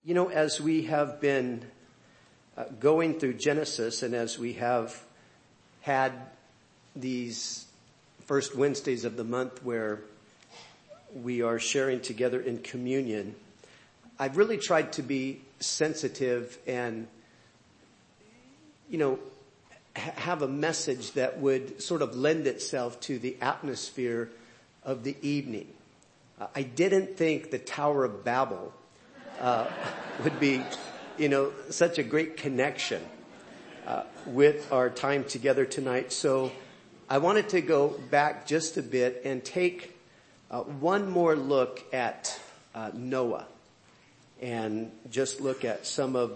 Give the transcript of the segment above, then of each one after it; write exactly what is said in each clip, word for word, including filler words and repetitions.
You know, as we have been uh, going through Genesis, and as we have had these first Wednesdays of the month where we are sharing together in communion, I've really tried to be sensitive and, you know, ha- have a message that would sort of lend itself to the atmosphere of the evening. Uh, I didn't think the Tower of Babel uh, would be, you know, such a great connection uh, with our time together tonight. So I wanted to go back just a bit and take uh, one more look at uh, Noah and just look at some of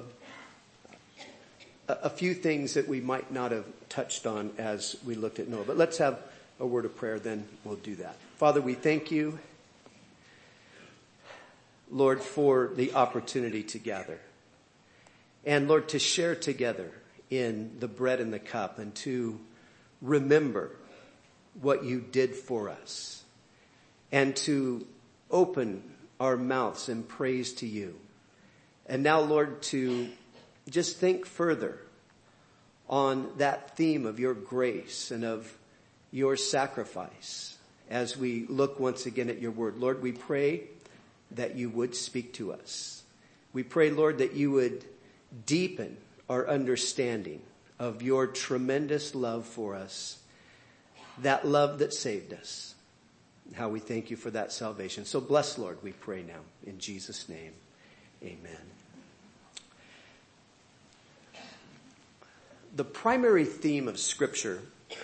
a, a few things that we might not have touched on as we looked at Noah. But let's have a word of prayer, then we'll do that. Father, we thank you, Lord, for the opportunity to gather. And Lord, to share together in the bread and the cup and to remember what you did for us and to open our mouths in praise to you. And now, Lord, to just think further on that theme of your grace and of your sacrifice as we look once again at your word. Lord, we pray that you would speak to us. We pray, Lord, that you would deepen our understanding of your tremendous love for us, that love that saved us. How we thank you for that salvation. So bless, Lord, we pray now. In Jesus' name, amen. The primary theme of Scripture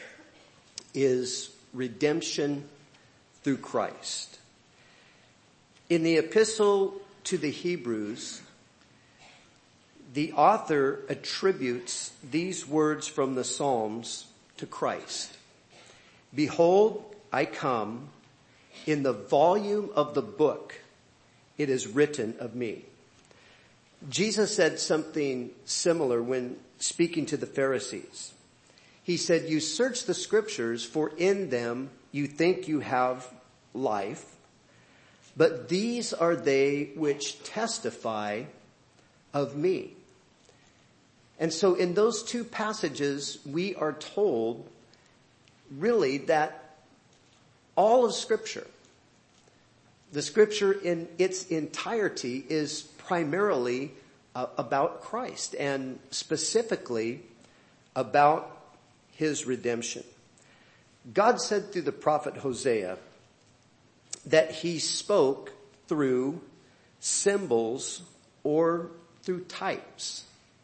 is redemption through Christ. In the epistle to the Hebrews, the author attributes these words from the Psalms to Christ. Behold, I come. In the volume of the book, it is written of me. Jesus said something similar when speaking to the Pharisees. He said, you search the scriptures, for in them you think you have life, but these are they which testify of me. And so in those two passages, we are told really that all of Scripture, the Scripture in its entirety, is primarily uh, about Christ and specifically about his redemption. God said through the prophet Hosea that he spoke through symbols or through types.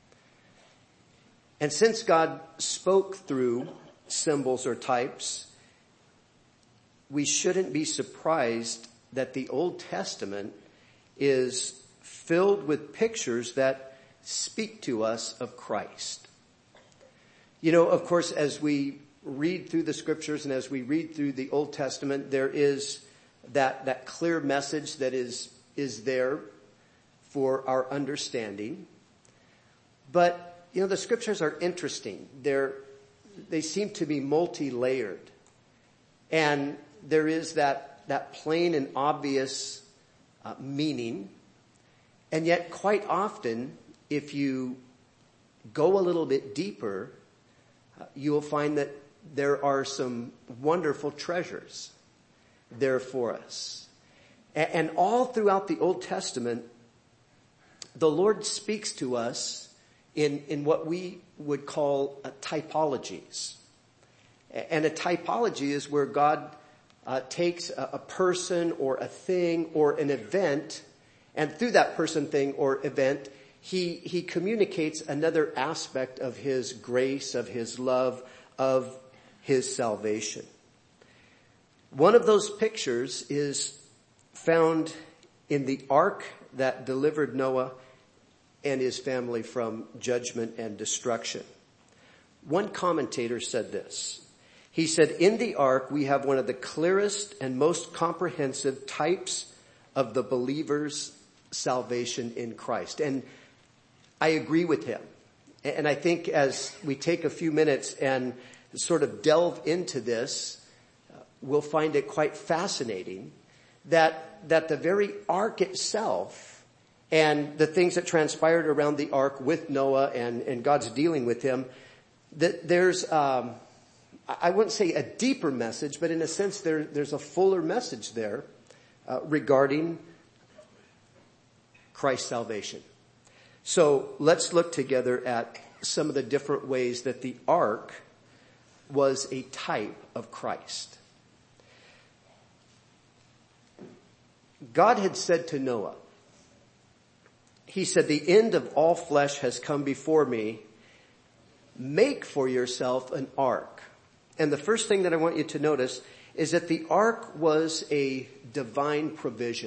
And since God spoke through symbols or types, we shouldn't be surprised that the Old Testament is filled with pictures that speak to us of Christ. You know, of course, as we read through the scriptures and as we read through the Old Testament, there is that, that clear message that is, is there for our understanding. But, you know, the scriptures are interesting. They're, they seem to be multi-layered. And there is that, that plain and obvious uh, meaning. And yet quite often, if you go a little bit deeper, uh, you will find that there are some wonderful treasures there for us. And, and all throughout the Old Testament, the Lord speaks to us in, in what we would call uh, typologies. And a typology is where God uh, takes a, a person or a thing or an event, and through that person, thing, or event, he, he communicates another aspect of his grace, of his love, of his salvation. One of those pictures is found in the ark that delivered Noah and his family from judgment and destruction. One commentator said this. He said, in the ark, we have one of the clearest and most comprehensive types of the believer's salvation in Christ. And I agree with him. And I think as we take a few minutes and sort of delve into this, uh, we'll find it quite fascinating that, that the very ark itself and the things that transpired around the ark with Noah and, and God's dealing with him, that there's, um, I wouldn't say a deeper message, but in a sense there, there's a fuller message there uh, regarding Christ's salvation. So let's look together at some of the different ways that the ark was a type of Christ. God had said to Noah, he said, the end of all flesh has come before me. Make for yourself an ark. And the first thing that I want you to notice is that the ark was a divine provision.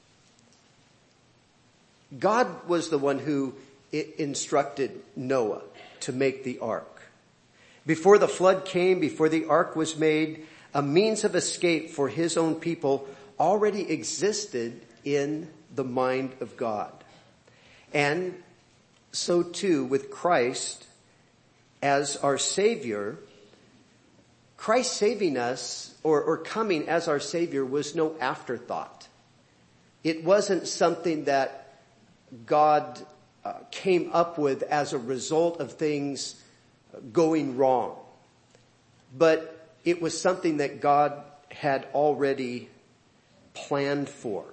God was the one who instructed Noah to make the ark. Before the flood came, before the ark was made, a means of escape for his own people already existed in the mind of God. And so too with Christ as our Savior, Christ saving us or, or coming as our Savior was no afterthought. It wasn't something that God uh, came up with as a result of things going wrong. But it was something that God had already planned for.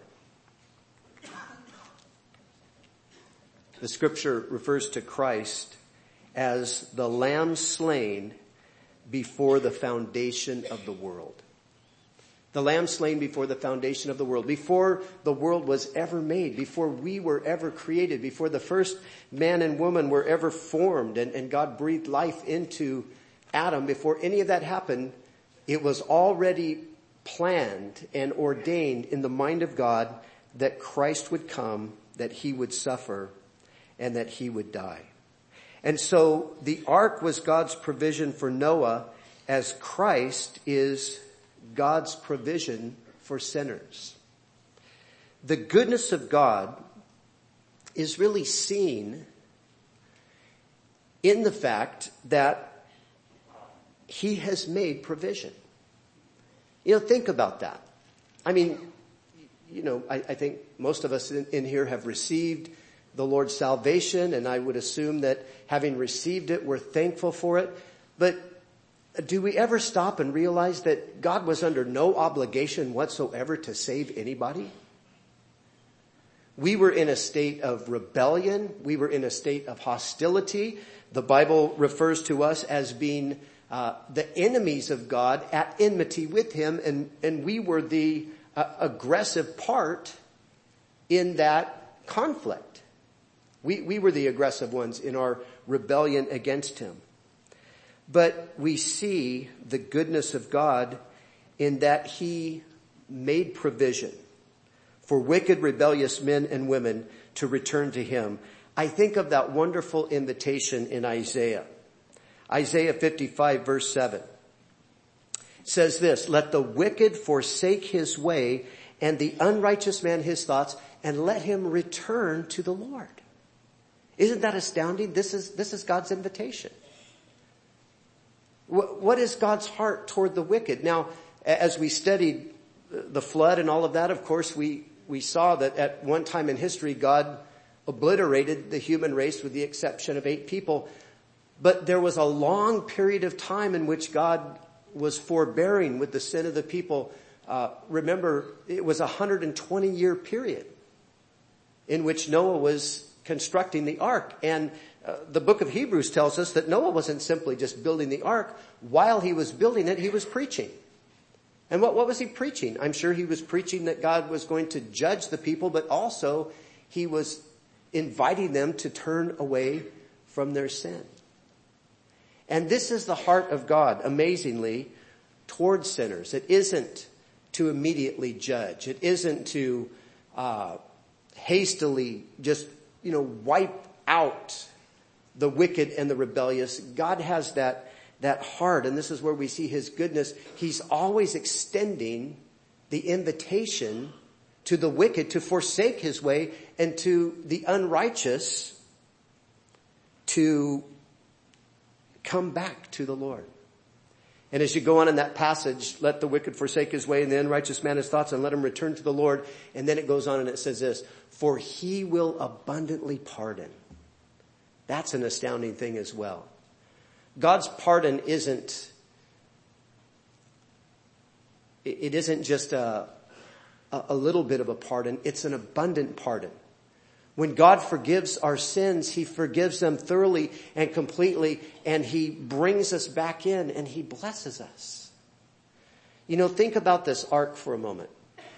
The scripture refers to Christ as the lamb slain before the foundation of the world. The lamb slain before the foundation of the world, before the world was ever made, before we were ever created, before the first man and woman were ever formed and, and God breathed life into Adam, before any of that happened, it was already planned and ordained in the mind of God that Christ would come, that he would suffer, and that he would die. And so the ark was God's provision for Noah, as Christ is God's provision for sinners. The goodness of God is really seen in the fact that he has made provision. You know, think about that. I mean, you know, I, I think most of us in, in here have received the Lord's salvation, and I would assume that having received it, we're thankful for it. But do we ever stop and realize that God was under no obligation whatsoever to save anybody? We were in a state of rebellion. We were in a state of hostility. The Bible refers to us as being uh, the enemies of God, at enmity with him, and, and we were the uh, aggressive part in that conflict. We, we were the aggressive ones in our rebellion against him. But we see the goodness of God in that he made provision for wicked, rebellious men and women to return to him. I think of that wonderful invitation in Isaiah. Isaiah fifty-five verse seven says this, let the wicked forsake his way and the unrighteous man his thoughts, and let him return to the Lord. Isn't that astounding? This is, this is God's invitation. What is God's heart toward the wicked? Now, as we studied the flood and all of that, of course, we, we saw that at one time in history, God obliterated the human race with the exception of eight people. But there was a long period of time in which God was forbearing with the sin of the people. Uh, remember, it was a one hundred twenty year period in which Noah was constructing the ark. And Uh, the book of Hebrews tells us that Noah wasn't simply just building the ark. While he was building it, he was preaching. And what, what was he preaching? I'm sure he was preaching that God was going to judge the people, but also he was inviting them to turn away from their sin. And this is the heart of God, amazingly, towards sinners. It isn't to immediately judge. It isn't to uh, hastily just, you know, wipe out the wicked and the rebellious. God has that, that heart, and this is where we see his goodness. He's always extending the invitation to the wicked to forsake his way, and to the unrighteous to come back to the Lord. And as you go on in that passage, let the wicked forsake his way and the unrighteous man his thoughts, and let him return to the Lord. And then it goes on and it says this, for he will abundantly pardon. That's an astounding thing as well. God's pardon isn't, it isn't just a, a little bit of a pardon. It's an abundant pardon. When God forgives our sins, he forgives them thoroughly and completely, and he brings us back in and he blesses us. You know, think about this ark for a moment.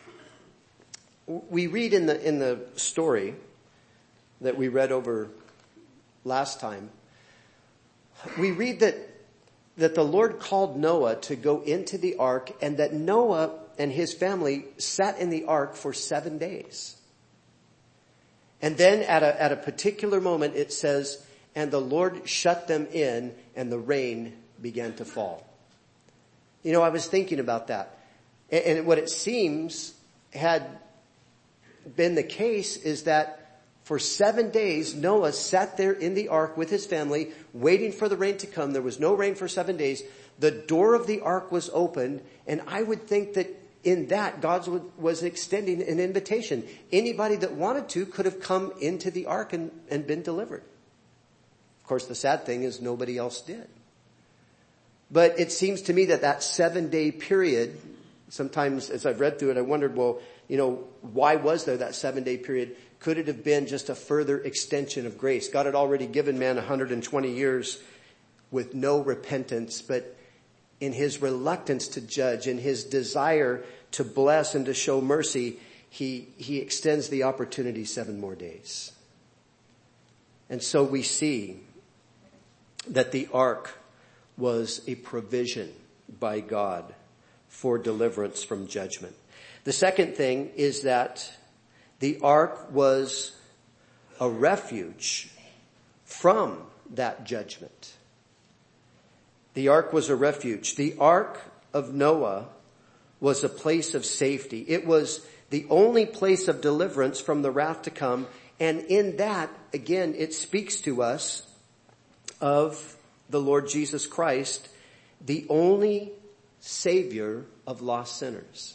We read in the, in the story that we read over last time, we read that, that the Lord called Noah to go into the ark, and that Noah and his family sat in the ark for seven days. And then at a, at a particular moment it says, and the Lord shut them in and the rain began to fall. You know, I was thinking about that. And, and what it seems had been the case is that for seven days, Noah sat there in the ark with his family, waiting for the rain to come. There was no rain for seven days. The door of the ark was opened, and I would think that in that, God was extending an invitation. Anybody that wanted to could have come into the ark and, and been delivered. Of course, the sad thing is nobody else did. But it seems to me that that seven-day period, sometimes as I've read through it, I wondered, well, you know, why was there that seven-day period? Could it have been just a further extension of grace? God had already given man one hundred twenty years with no repentance, but in his reluctance to judge, in his desire to bless and to show mercy, he, he extends the opportunity seven more days. And so we see that the ark was a provision by God for deliverance from judgment. The second thing is that the ark was a refuge from that judgment. The ark was a refuge. The ark of Noah was a place of safety. It was the only place of deliverance from the wrath to come. And in that, again, it speaks to us of the Lord Jesus Christ, the only Savior of lost sinners.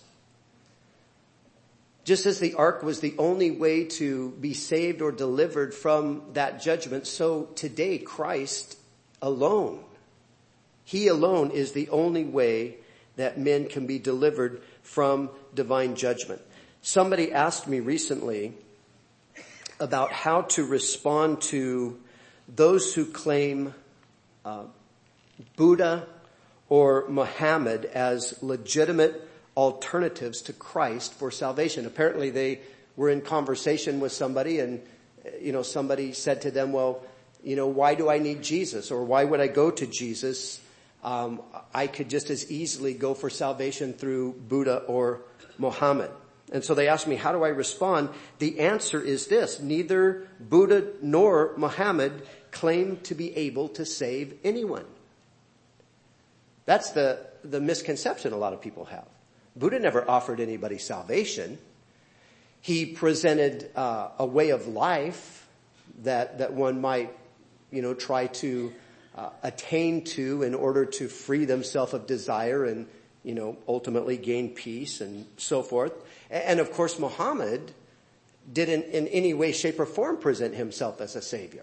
Just as the ark was the only way to be saved or delivered from that judgment, so today Christ alone, he alone is the only way that men can be delivered from divine judgment. Somebody asked me recently about how to respond to those who claim uh, Buddha or Muhammad as legitimate alternatives to Christ for salvation. Apparently they were in conversation with somebody, and you know, somebody said to them, well, you know, why do I need Jesus? Or why would I go to Jesus? Um, I could just as easily go for salvation through Buddha or Muhammad. And so they asked me, how do I respond? The answer is this: neither Buddha nor Muhammad claim to be able to save anyone. That's the, the misconception a lot of people have. Buddha never offered anybody salvation. He presented uh, a way of life that, that one might, you know, try to uh, attain to in order to free themselves of desire and, you know, ultimately gain peace and so forth. And of course, Muhammad didn't in any way, shape, or form present himself as a savior.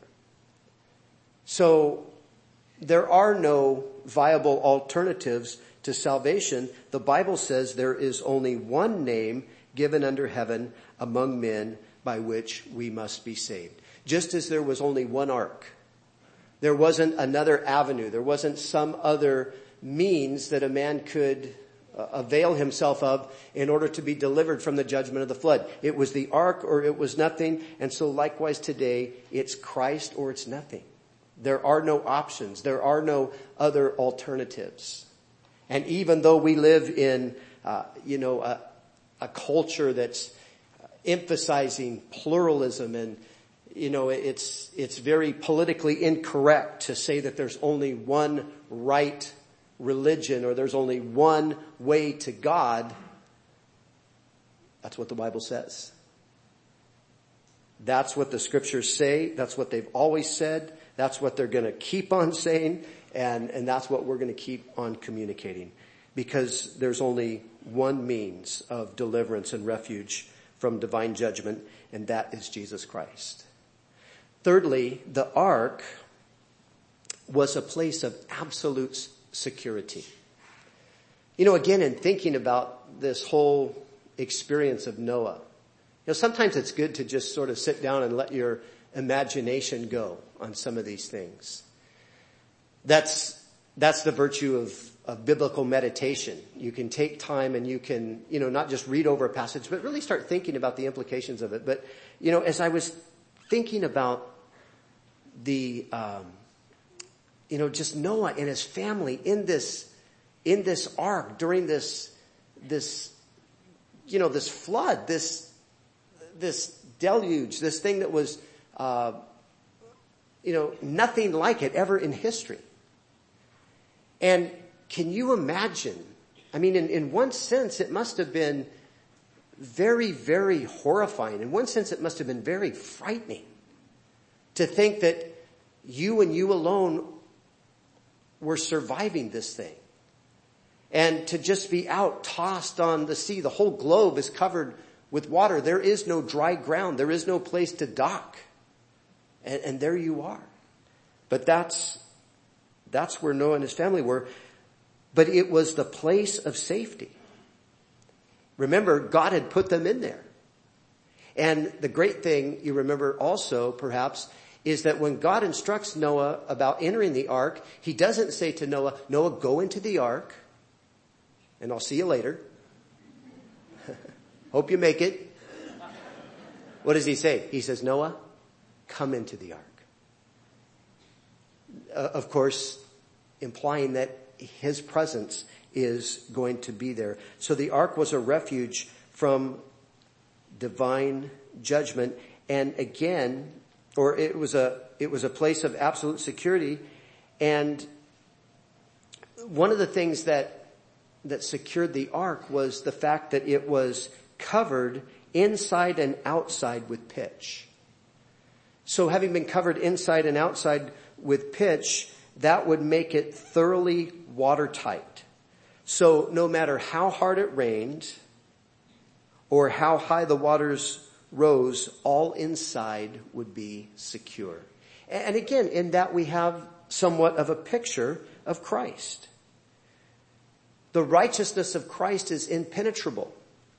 So there are no viable alternatives to salvation. The Bible says there is only one name given under heaven among men by which we must be saved. Just as there was only one ark, there wasn't another avenue, there wasn't some other means that a man could uh, avail himself of in order to be delivered from the judgment of the flood. It was the ark or it was nothing. And so likewise today, it's Christ or it's nothing. There are no options. There are no other alternatives. And even though we live in, uh, you know, a, a culture that's emphasizing pluralism, and, you know, it's, it's very politically incorrect to say that there's only one right religion or there's only one way to God. That's what the Bible says. That's what the scriptures say. That's what they've always said. That's what they're going to keep on saying. And, and that's what we're going to keep on communicating, because there's only one means of deliverance and refuge from divine judgment, and that is Jesus Christ. Thirdly, the ark was a place of absolute security. You know, again, in thinking about this whole experience of Noah, you know, sometimes it's good to just sort of sit down and let your imagination go on some of these things. That's, that's the virtue of, of biblical meditation. You can take time and you can, you know, not just read over a passage, but really start thinking about the implications of it. But, you know, as I was thinking about the, um, you know, just Noah and his family in this, in this ark during this, this, you know, this flood, this, this deluge, this thing that was, uh, you know, nothing like it ever in history. And can you imagine? I mean, in, in one sense, it must have been very, very horrifying. In one sense, it must have been very frightening to think that you and you alone were surviving this thing. And to just be out tossed on the sea. The whole globe is covered with water. There is no dry ground. There is no place to dock. And, and there you are. But that's, that's where Noah and his family were. But it was the place of safety. Remember, God had put them in there. And the great thing you remember also, perhaps, is that when God instructs Noah about entering the ark, he doesn't say to Noah, Noah, go into the ark, and I'll see you later. Hope you make it. What does he say? He says, Noah, come into the ark. Uh, of course, implying that his presence is going to be there. So the ark was a refuge from divine judgment. And again, or it was a, it was a place of absolute security. And one of the things that, that secured the ark was the fact that it was covered inside and outside with pitch. So having been covered inside and outside with pitch, that would make it thoroughly watertight. So no matter how hard it rained or how high the waters rose, all inside would be secure. And again, in that we have somewhat of a picture of Christ. The righteousness of Christ is impenetrable.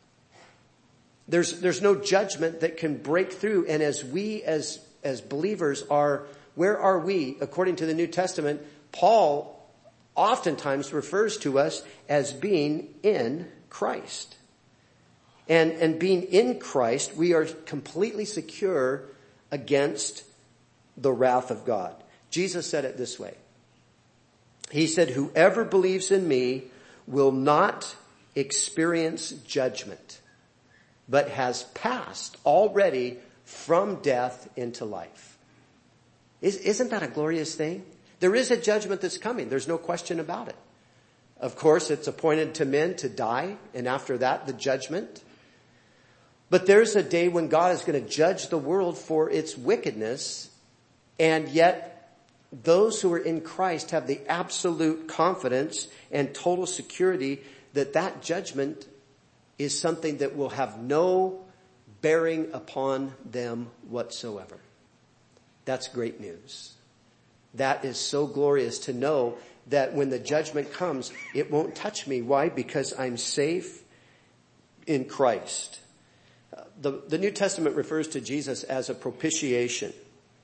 There's, there's no judgment that can break through. And as we as, as believers are, where are we? According to the New Testament, Paul oftentimes refers to us as being in Christ. And, and being in Christ, we are completely secure against the wrath of God. Jesus said it this way. He said, whoever believes in me will not experience judgment, but has passed already from death into life. Is, isn't that a glorious thing? There is a judgment that's coming. There's no question about it. Of course, it's appointed to men to die, and after that, the judgment. But there's a day when God is going to judge the world for its wickedness, and yet those who are in Christ have the absolute confidence and total security that that judgment is something that will have no bearing upon them whatsoever. That's great news. That is so glorious to know that when the judgment comes, it won't touch me. Why? Because I'm safe in Christ. The, the New Testament refers to Jesus as a propitiation.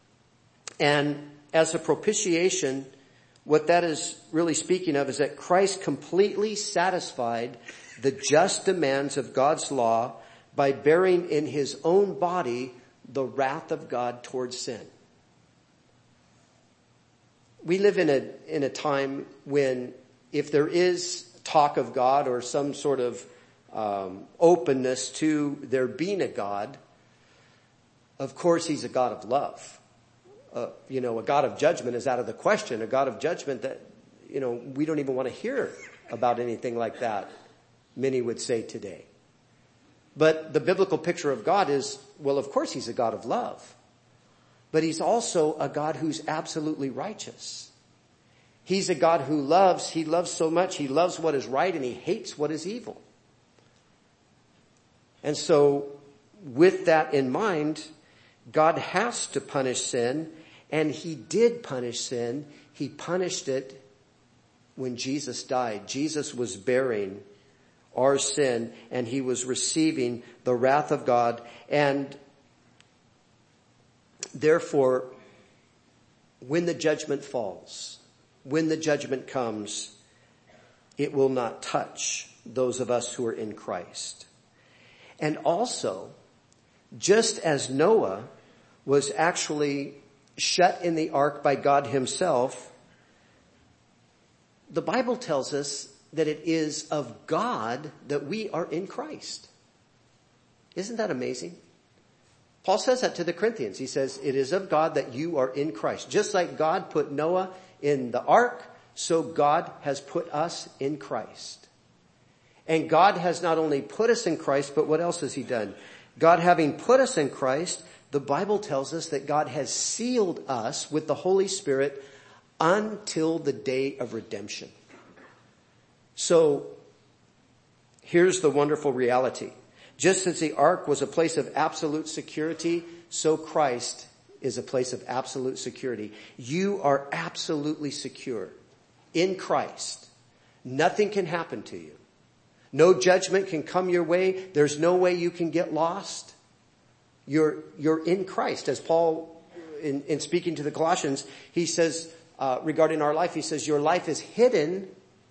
And as a propitiation, what that is really speaking of is that Christ completely satisfied the just demands of God's law by bearing in his own body the wrath of God towards sin. We live in a, in a time when if there is talk of God or some sort of um, openness to there being a God, of course he's a God of love. Uh, you know, a God of judgment is out of the question. A God of judgment that, you know, we don't even want to hear about anything like that, many would say today. But the biblical picture of God is, well, of course he's a God of love. But he's also a God who's absolutely righteous. He's a God who loves. He loves so much. He loves what is right and he hates what is evil. And so with that in mind, God has to punish sin, and he did punish sin. He punished it when Jesus died. Jesus was bearing our sin, and he was receiving the wrath of God. And therefore, when the judgment falls, when the judgment comes, it will not touch those of us who are in Christ. And also, just as Noah was actually shut in the ark by God himself, the Bible tells us that it is of God that we are in Christ. Isn't that amazing? Paul says that to the Corinthians. He says, it is of God that you are in Christ. Just like God put Noah in the ark, so God has put us in Christ. And God has not only put us in Christ, but what else has he done? God having put us in Christ, the Bible tells us that God has sealed us with the Holy Spirit until the day of redemption. So here's the wonderful reality. Just as the ark was a place of absolute security, so Christ is a place of absolute security. You are absolutely secure in Christ. Nothing can happen to you. No judgment can come your way. There's no way you can get lost. You're, you're in Christ. As Paul, in, in speaking to the Colossians, he says, uh, regarding our life, he says, your life is hidden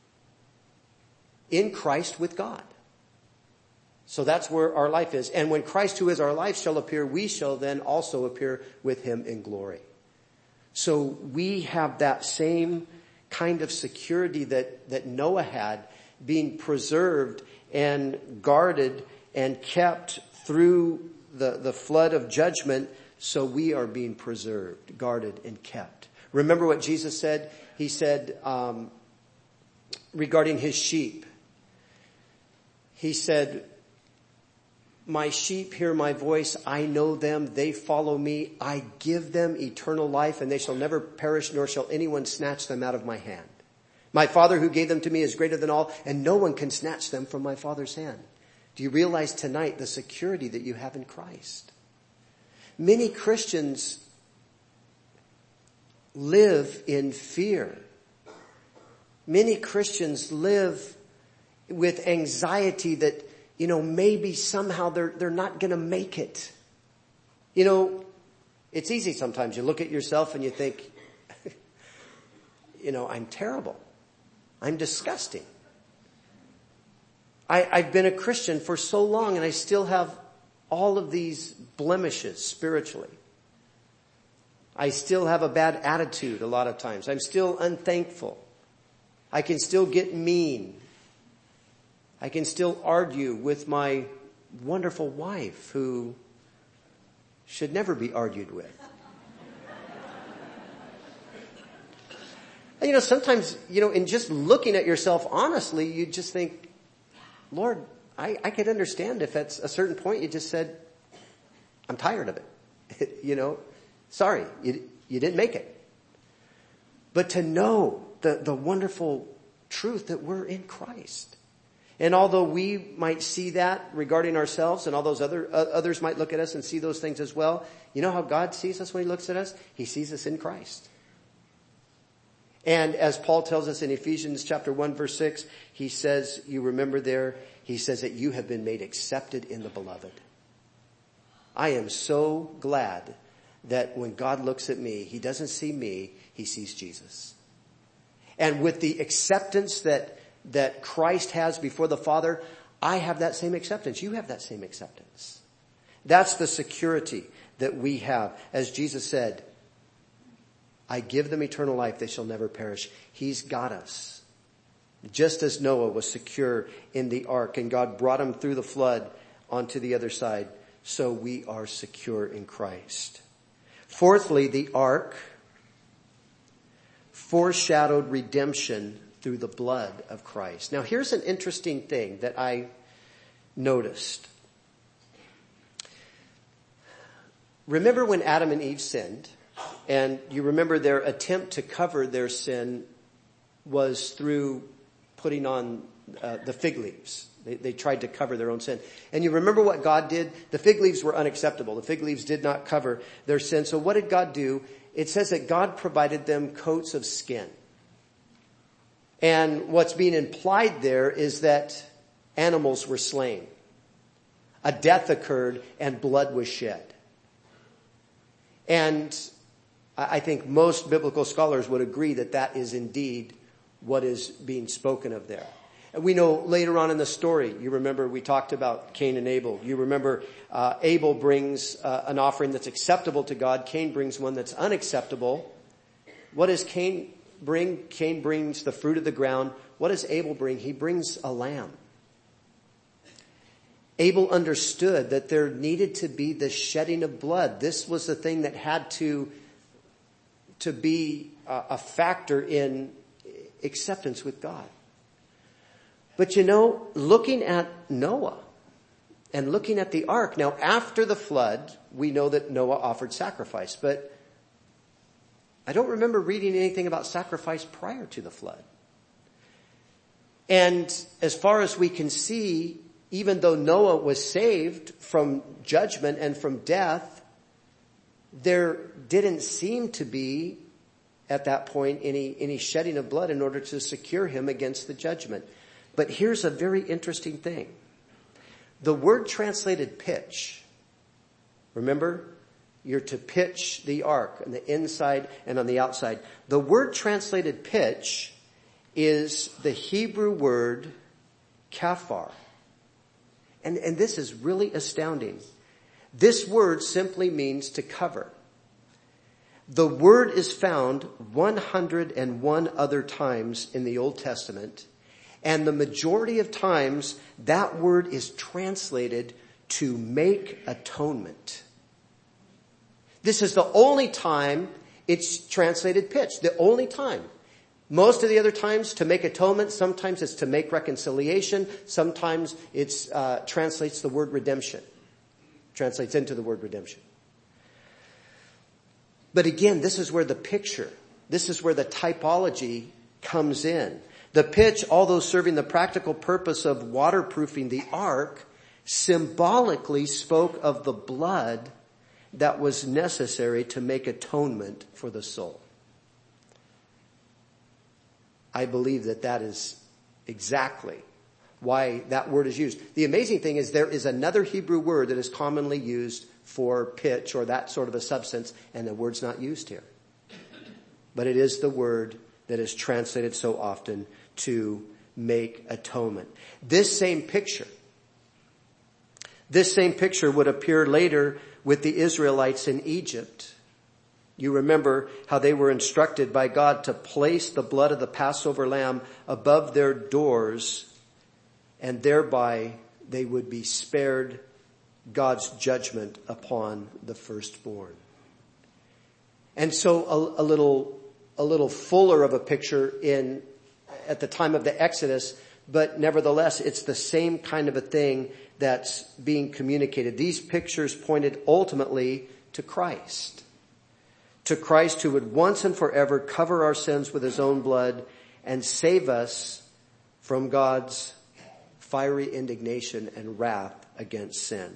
in Christ with God. So that's where our life is. And when Christ, who is our life, shall appear, we shall then also appear with him in glory. So we have that same kind of security that, that Noah had, being preserved and guarded and kept through the, the flood of judgment. So we are being preserved, guarded, and kept. Remember what Jesus said? He said, um, regarding his sheep, he said, my sheep hear my voice. I know them. They follow me. I give them eternal life, and they shall never perish, nor shall anyone snatch them out of my hand. My Father who gave them to me is greater than all, and no one can snatch them from my Father's hand. Do you realize tonight the security that you have in Christ? Many Christians live in fear. Many Christians live with anxiety that, you know, maybe somehow they're, they're not going to make it. You know, it's easy sometimes. You look at yourself and you think, you know, I'm terrible. I'm disgusting. I, I've been a Christian for so long and I still have all of these blemishes spiritually. I still have a bad attitude a lot of times. I'm still unthankful. I can still get mean. I can still argue with my wonderful wife who should never be argued with. You know, sometimes, you know, in just looking at yourself honestly, you just think, Lord, I, I could understand if at a certain point you just said, I'm tired of it. You know, sorry, you, you didn't make it. But to know the, the wonderful truth that we're in Christ. And although we might see that regarding ourselves, and all those other uh, others might look at us and see those things as well, you know how God sees us when he looks at us? He sees us in Christ. And as Paul tells us in Ephesians chapter one verse six, he says, you remember there, he says that you have been made accepted in the beloved. I am so glad that when God looks at me, he doesn't see me, he sees Jesus. And with the acceptance that, that Christ has before the Father, I have that same acceptance. You have that same acceptance. That's the security that we have. As Jesus said, I give them eternal life. They shall never perish. He's got us. Just as Noah was secure in the ark and God brought him through the flood onto the other side, so we are secure in Christ. Fourthly, the ark foreshadowed redemption through the blood of Christ. Now here's an interesting thing that I noticed. Remember when Adam and Eve sinned? And you remember their attempt to cover their sin was through putting on uh, the fig leaves. They, they tried to cover their own sin. And you remember what God did? The fig leaves were unacceptable. The fig leaves did not cover their sin. So what did God do? It says that God provided them coats of skin. And what's being implied there is that animals were slain. A death occurred and blood was shed. And I think most biblical scholars would agree that that is indeed what is being spoken of there. And we know later on in the story, you remember we talked about Cain and Abel. You remember uh, Abel brings uh, an offering that's acceptable to God. Cain brings one that's unacceptable. What does Cain bring? Cain brings the fruit of the ground. What does Abel bring? He brings a lamb. Abel understood that there needed to be the shedding of blood. This was the thing that had to, to be a, a factor in acceptance with God. But you know, looking at Noah and looking at the ark, now after the flood, we know that Noah offered sacrifice, but I don't remember reading anything about sacrifice prior to the flood. And as far as we can see, even though Noah was saved from judgment and from death, there didn't seem to be at that point any, any shedding of blood in order to secure him against the judgment. But here's a very interesting thing. The word translated pitch, remember, you're to pitch the ark on the inside and on the outside. The word translated pitch is the Hebrew word kaphar. And, and this is really astounding. This word simply means to cover. The word is found one hundred one other times in the Old Testament. And the majority of times that word is translated to make atonement. This is the only time it's translated pitch. The only time. Most of the other times to make atonement, sometimes it's to make reconciliation, sometimes it's uh, translates the word redemption. Translates into the word redemption. But again, this is where the picture, this is where the typology comes in. The pitch, although serving the practical purpose of waterproofing the ark, symbolically spoke of the blood that was necessary to make atonement for the soul. I believe that that is exactly why that word is used. The amazing thing is there is another Hebrew word that is commonly used for pitch or that sort of a substance, and the word's not used here. But it is the word that is translated so often to make atonement. This same picture, this same picture would appear later with the Israelites in Egypt. You remember how they were instructed by God to place the blood of the Passover lamb above their doors, and thereby they would be spared God's judgment upon the firstborn. And so a, a little, a little fuller of a picture in, at the time of the Exodus, but nevertheless it's the same kind of a thing that's being communicated. These pictures pointed ultimately to Christ. To Christ who would once and forever cover our sins with his own blood and save us from God's fiery indignation and wrath against sin.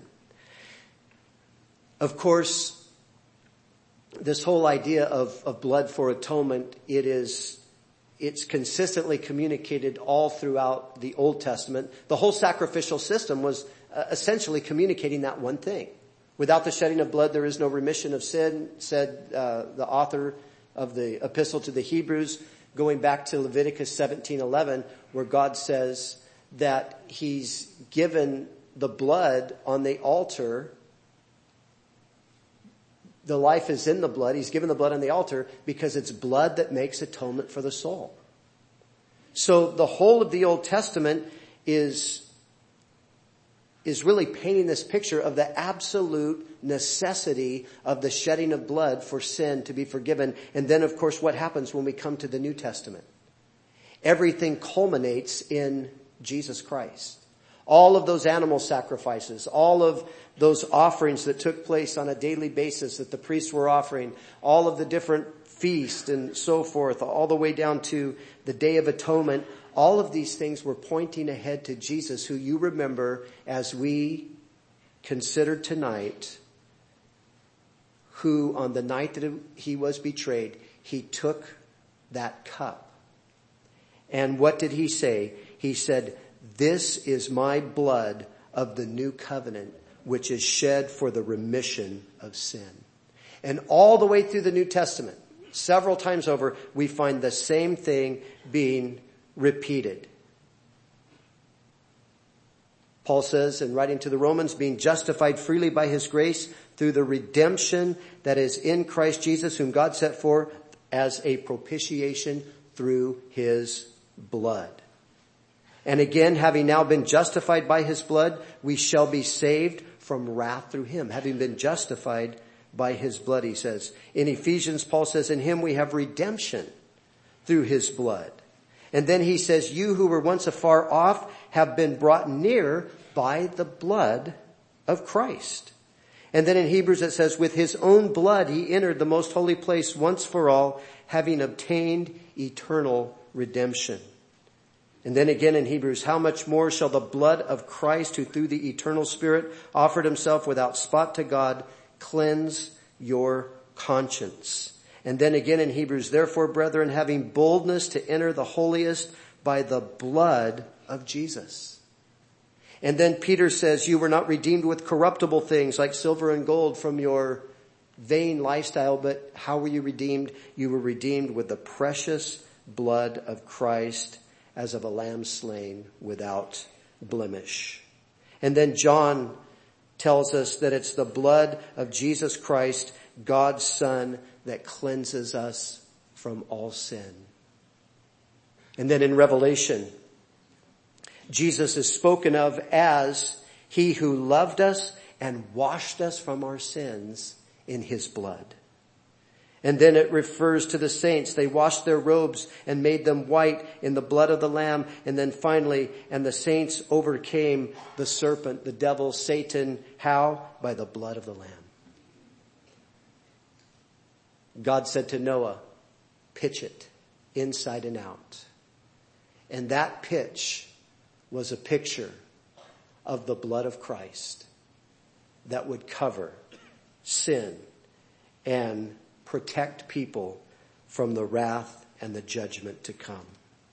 Of course, this whole idea of, of blood for atonement, it is, it's consistently communicated all throughout the Old Testament. The whole sacrificial system was uh, essentially communicating that one thing. Without the shedding of blood, there is no remission of sin, said uh, the author of the epistle to the Hebrews, going back to Leviticus seventeen eleven, where God says that he's given the blood on the altar. The life is in the blood. He's given the blood on the altar because it's blood that makes atonement for the soul. So the whole of the Old Testament is is really painting this picture of the absolute necessity of the shedding of blood for sin to be forgiven. And then, of course, what happens when we come to the New Testament? Everything culminates in Jesus Christ. All of those animal sacrifices, all of those offerings that took place on a daily basis that the priests were offering, all of the different feasts and so forth, all the way down to the Day of Atonement, all of these things were pointing ahead to Jesus, who you remember as we considered tonight, who on the night that he was betrayed, he took that cup. And what did he say? He said, "This is my blood of the new covenant, which is shed for the remission of sin." And all the way through the New Testament, several times over, we find the same thing being repeated. Paul says in writing to the Romans, being justified freely by his grace through the redemption that is in Christ Jesus, whom God set forth as a propitiation through his blood. And again, having now been justified by his blood, we shall be saved from wrath through him. Having been justified by his blood, he says. In Ephesians, Paul says, in him we have redemption through his blood. And then he says, you who were once afar off have been brought near by the blood of Christ. And then in Hebrews it says, with his own blood he entered the most holy place once for all, having obtained eternal redemption. And then again in Hebrews, how much more shall the blood of Christ, who through the eternal Spirit offered himself without spot to God, cleanse your conscience. And then again in Hebrews, therefore, brethren, having boldness to enter the holiest by the blood of Jesus. And then Peter says, you were not redeemed with corruptible things like silver and gold from your vain lifestyle, but how were you redeemed? You were redeemed with the precious blood of Christ, as of a lamb slain without blemish. And then John tells us that it's the blood of Jesus Christ, God's Son, that cleanses us from all sin. And then in Revelation, Jesus is spoken of as he who loved us and washed us from our sins in his blood. And then it refers to the saints. They washed their robes and made them white in the blood of the Lamb. And then finally, and the saints overcame the serpent, the devil, Satan. How? By the blood of the Lamb. God said to Noah, pitch it inside and out. And that pitch was a picture of the blood of Christ that would cover sin and protect people from the wrath and the judgment to come.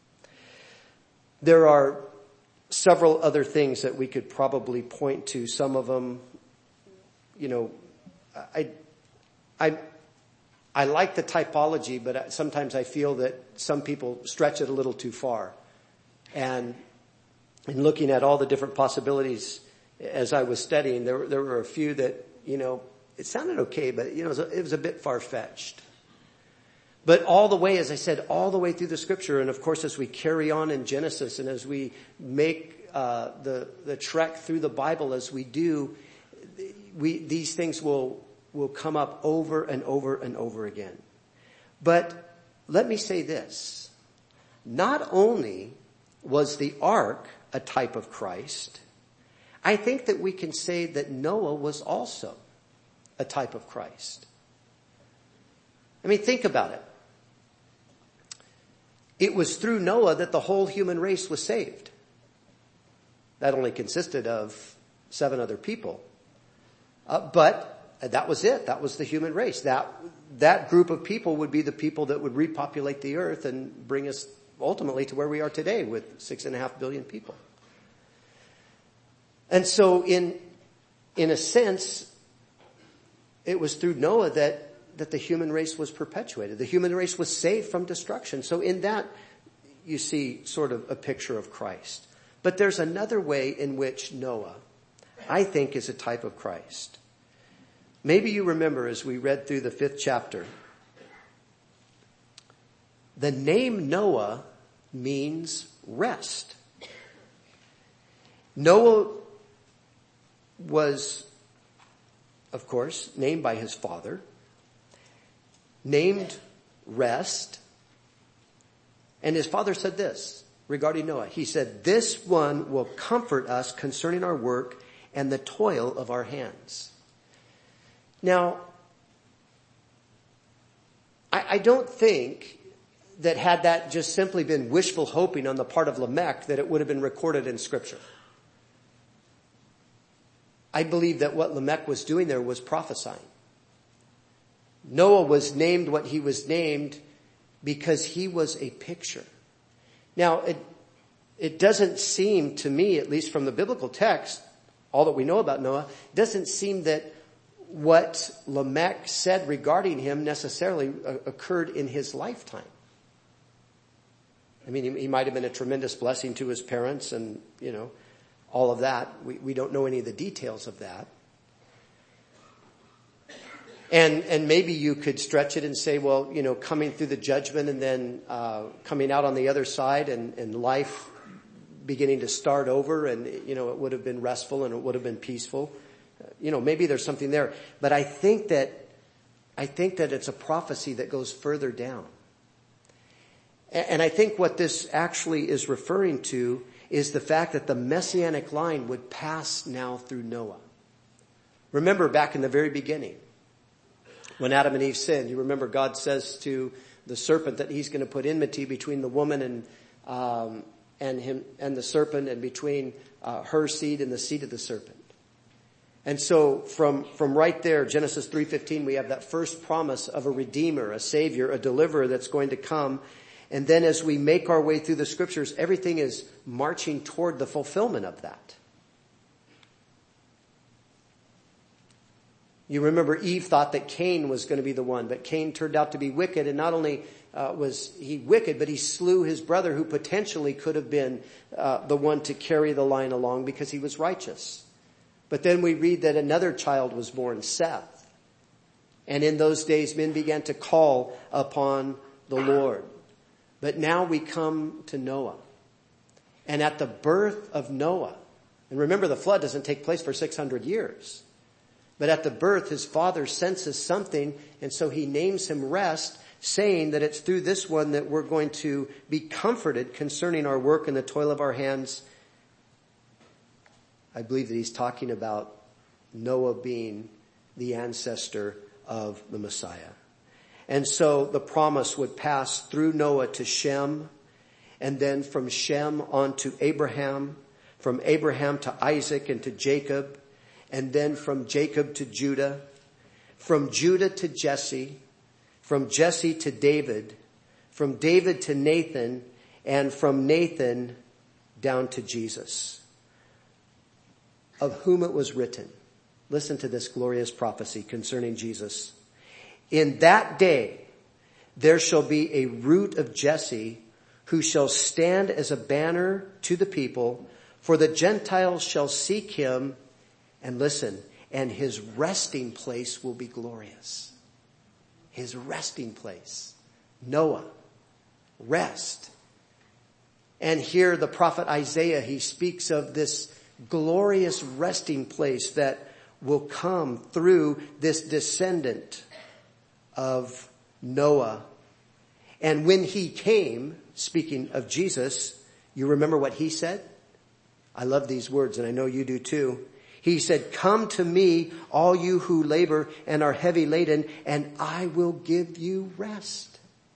There are several other things that we could probably point to. Some of them, you know, I, I, I like the typology, but sometimes I feel that some people stretch it a little too far. And in looking at all the different possibilities as I was studying, there, there were a few that, you know, it sounded okay, but you know, it was a, it was a bit far-fetched. But all the way, as I said, all the way through the scripture, and of course as we carry on in Genesis and as we make uh the the trek through the Bible as we do, we these things will will come up over and over and over again. But let me say this. Not only was the ark a type of Christ, I think that we can say that Noah was also a type of Christ. I mean, think about it. It was through Noah that the whole human race was saved. That only consisted of seven other people. Uh, but that was it. That was the human race. That, that group of people would be the people that would repopulate the earth and bring us ultimately to where we are today with six and a half billion people. And so in, in a sense, it was through Noah that, that the human race was perpetuated. The human race was saved from destruction. So in that, you see sort of a picture of Christ. But there's another way in which Noah, I think, is a type of Christ. Maybe you remember as we read through the fifth chapter, the name Noah means rest. Noah was, of course, named by his father, named rest, and his father said this, regarding Noah. He said, this one will comfort us concerning our work and the toil of our hands. Now, I, I don't think that had that just simply been wishful hoping on the part of Lamech, that it would have been recorded in Scripture. I believe that what Lamech was doing there was prophesying. Noah was named what he was named because he was a picture. Now, it, it doesn't seem to me, at least from the biblical text, all that we know about Noah, doesn't seem that what Lamech said regarding him necessarily occurred in his lifetime. I mean, he, he might have been a tremendous blessing to his parents and, you know, all of that. We, we don't know any of the details of that. And, and maybe you could stretch it and say, well, you know, coming through the judgment and then, uh, coming out on the other side and, and life beginning to start over and, you know, it would have been restful and it would have been peaceful. You know, maybe there's something there. But I think that, I think that it's a prophecy that goes further down. And I think what this actually is referring to is the fact that the messianic line would pass now through Noah. Remember back in the very beginning, when Adam and Eve sinned, you remember God says to the serpent that he's going to put enmity between the woman and, um, and him and the serpent, and between uh, her seed and the seed of the serpent. And so from, from right there, Genesis three fifteen, we have that first promise of a redeemer, a savior, a deliverer that's going to come. And then as we make our way through the scriptures, everything is marching toward the fulfillment of that. You remember Eve thought that Cain was going to be the one, but Cain turned out to be wicked, and not only uh, was he wicked, but he slew his brother who potentially could have been uh, the one to carry the line along because he was righteous. But then we read that another child was born, Seth. And in those days men began to call upon the Lord. But now we come to Noah. And at the birth of Noah, and remember the flood doesn't take place for six hundred years. But at the birth, his father senses something, and so he names him Rest, saying that it's through this one that we're going to be comforted concerning our work and the toil of our hands. I believe that he's talking about Noah being the ancestor of the Messiah. And so the promise would pass through Noah to Shem, and then from Shem on to Abraham, from Abraham to Isaac and to Jacob, and then from Jacob to Judah, from Judah to Jesse, from Jesse to David, from David to Nathan, and from Nathan down to Jesus, of whom it was written. Listen to this glorious prophecy concerning Jesus. In that day there shall be a root of Jesse who shall stand as a banner to the people, for the Gentiles shall seek him. And listen, and his resting place will be glorious. His resting place. Noah. Rest. And here the prophet Isaiah, he speaks of this glorious resting place that will come through this descendant of Noah. And when he came, speaking of Jesus, you remember what he said? I love these words, and I know you do too. He said, come to me, all you who labor and are heavy laden, and I will give you rest.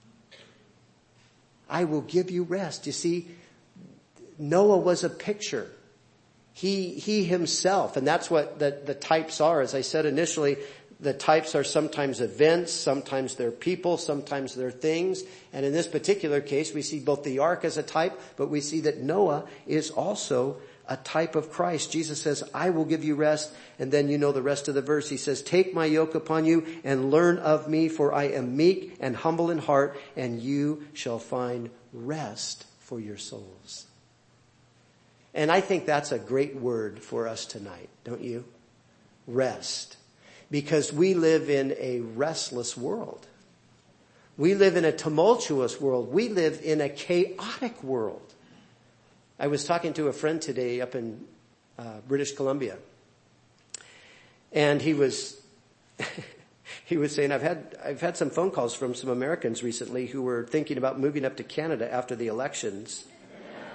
I will give you rest. You see, Noah was a picture. He, he himself, and that's what the, the types are. As I said initially, the types are sometimes events, sometimes they're people, sometimes they're things. And in this particular case, we see both the ark as a type, but we see that Noah is also a type of Christ. Jesus says, I will give you rest. And then you know the rest of the verse. He says, take my yoke upon you and learn of me, for I am meek and humble in heart, and you shall find rest for your souls. And I think that's a great word for us tonight, don't you? Rest. Because we live in a restless world. We live in a tumultuous world. We live in a chaotic world. I was talking to a friend today up in uh, British Columbia, and he was he was saying, I've had I've had some phone calls from some Americans recently who were thinking about moving up to Canada after the elections.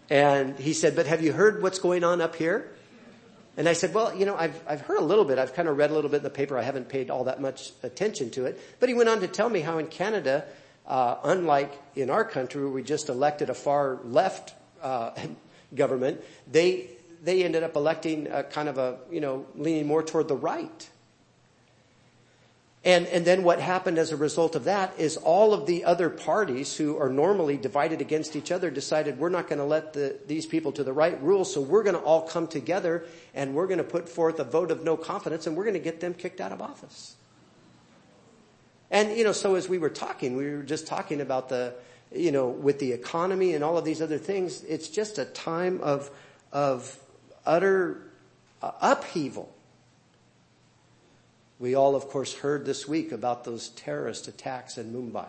And he said, but have you heard what's going on up here? And I said, well, you know, I've, I've heard a little bit. I've kind of read a little bit in the paper. I haven't paid all that much attention to it. But he went on to tell me how in Canada, uh, unlike in our country where we just elected a far left, uh, government, they, they ended up electing a kind of a, you know, leaning more toward the right. And, and then what happened as a result of that is all of the other parties who are normally divided against each other decided we're not going to let the, these people to the right rule, so we're going to all come together and we're going to put forth a vote of no confidence and we're going to get them kicked out of office. And, you know, so as we were talking, we were just talking about the, you know, with the economy and all of these other things, it's just a time of, of utter uh, upheaval. We all, of course, heard this week about those terrorist attacks in Mumbai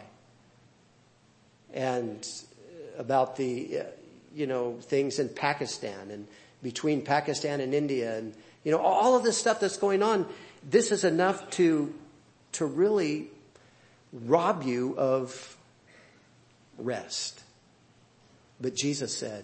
and about the, uh, you know, things in Pakistan and between Pakistan and India and, you know, all of this stuff that's going on. This is enough to, to really rob you of rest. But Jesus said,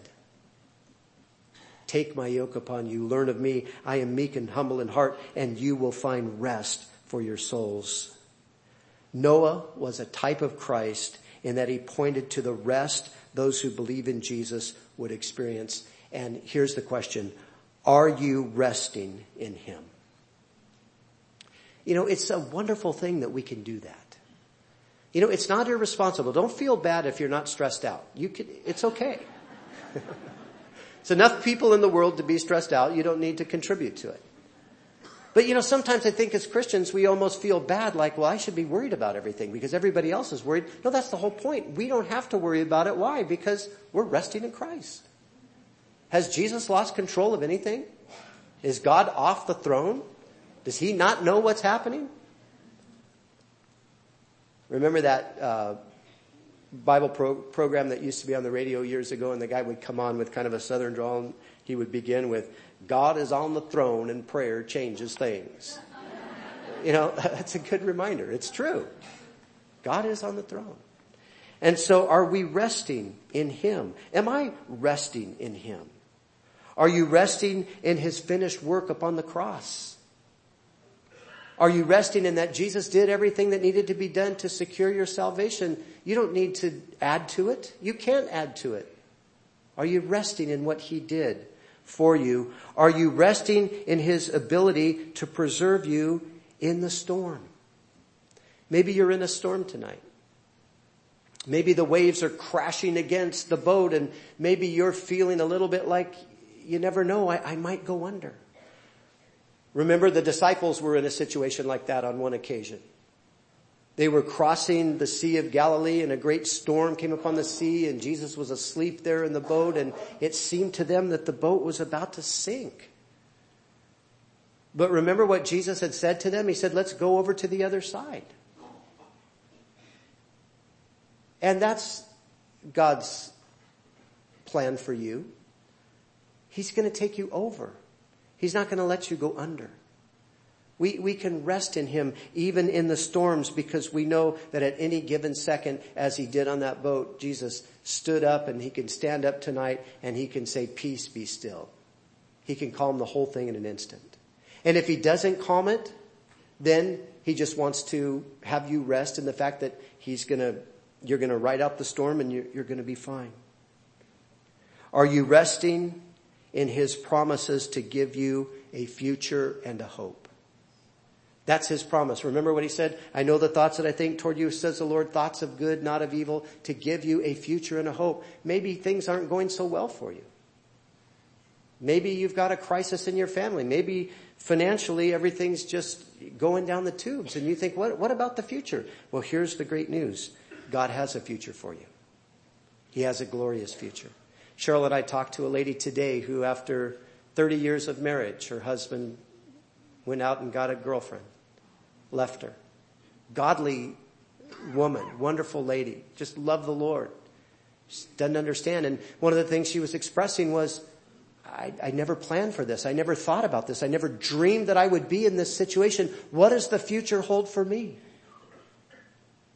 take my yoke upon you, learn of me. I am meek and humble in heart, and you will find rest for your souls. Noah was a type of Christ in that he pointed to the rest those who believe in Jesus would experience. And here's the question. Are you resting in him? You know, it's a wonderful thing that we can do that. You know, it's not irresponsible. Don't feel bad if you're not stressed out. You can, it's okay. It's enough people in the world to be stressed out. You don't need to contribute to it. But, you know, sometimes I think as Christians, we almost feel bad, like, well, I should be worried about everything because everybody else is worried. No, that's the whole point. We don't have to worry about it. Why? Because we're resting in Christ. Has Jesus lost control of anything? Is God off the throne? Does he not know what's happening? Remember that uh Bible pro- program that used to be on the radio years ago, and the guy would come on with kind of a southern drawl, and he would begin with, God is on the throne and prayer changes things. You know, that's a good reminder. It's true. God is on the throne. And so are we resting in him? Am I resting in him? Are you resting in his finished work upon the cross? Are you resting in that Jesus did everything that needed to be done to secure your salvation? You don't need to add to it. You can't add to it. Are you resting in what he did for you? Are you resting in his ability to preserve you in the storm? Maybe you're in a storm tonight. Maybe the waves are crashing against the boat, and maybe you're feeling a little bit like, you never know, I, I might go under. Remember, the disciples were in a situation like that on one occasion. They were crossing the Sea of Galilee, and a great storm came upon the sea, and Jesus was asleep there in the boat, and it seemed to them that the boat was about to sink. But remember what Jesus had said to them? He said, let's go over to the other side. And that's God's plan for you. He's going to take you over. He's not going to let you go under. We, we can rest in him even in the storms, because we know that at any given second, as he did on that boat, Jesus stood up, and he can stand up tonight and he can say, peace, be still. He can calm the whole thing in an instant. And if he doesn't calm it, then he just wants to have you rest in the fact that he's going to, you're going to ride out the storm and you're, you're going to be fine. Are you resting in his promises to give you a future and a hope? That's his promise. Remember what he said? I know the thoughts that I think toward you, says the Lord, thoughts of good, not of evil, to give you a future and a hope. Maybe things aren't going so well for you. Maybe you've got a crisis in your family. Maybe financially everything's just going down the tubes, and you think, what, what about the future? Well, here's the great news. God has a future for you. He has a glorious future. Cheryl and I talked to a lady today who, after thirty years of marriage, her husband went out and got a girlfriend, left her. Godly woman, wonderful lady, just loved the Lord. She doesn't understand. And one of the things she was expressing was, I, I never planned for this. I never thought about this. I never dreamed that I would be in this situation. What does the future hold for me?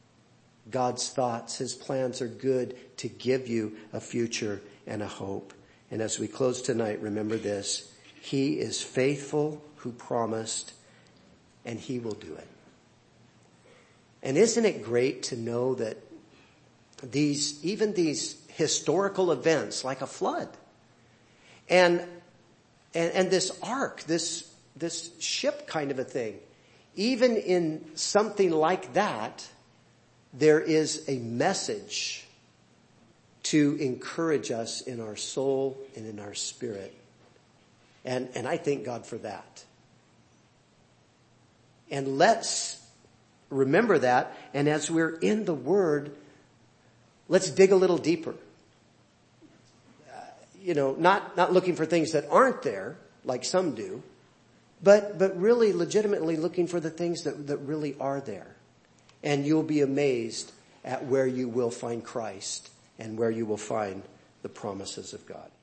God's thoughts, his plans are good to give you a future and a hope. And as we close tonight, remember this. He is faithful who promised, and he will do it. And isn't it great to know that these, even these historical events like a flood and, and, and this ark, this, this ship kind of a thing, even in something like that, there is a message to encourage us in our soul and in our spirit. And, and I thank God for that. And let's remember that. And as we're in the Word, let's dig a little deeper. Uh, you know, not, not looking for things that aren't there, like some do, but, but really legitimately looking for the things that, that really are there. And you'll be amazed at where you will find Christ and where you will find the promises of God.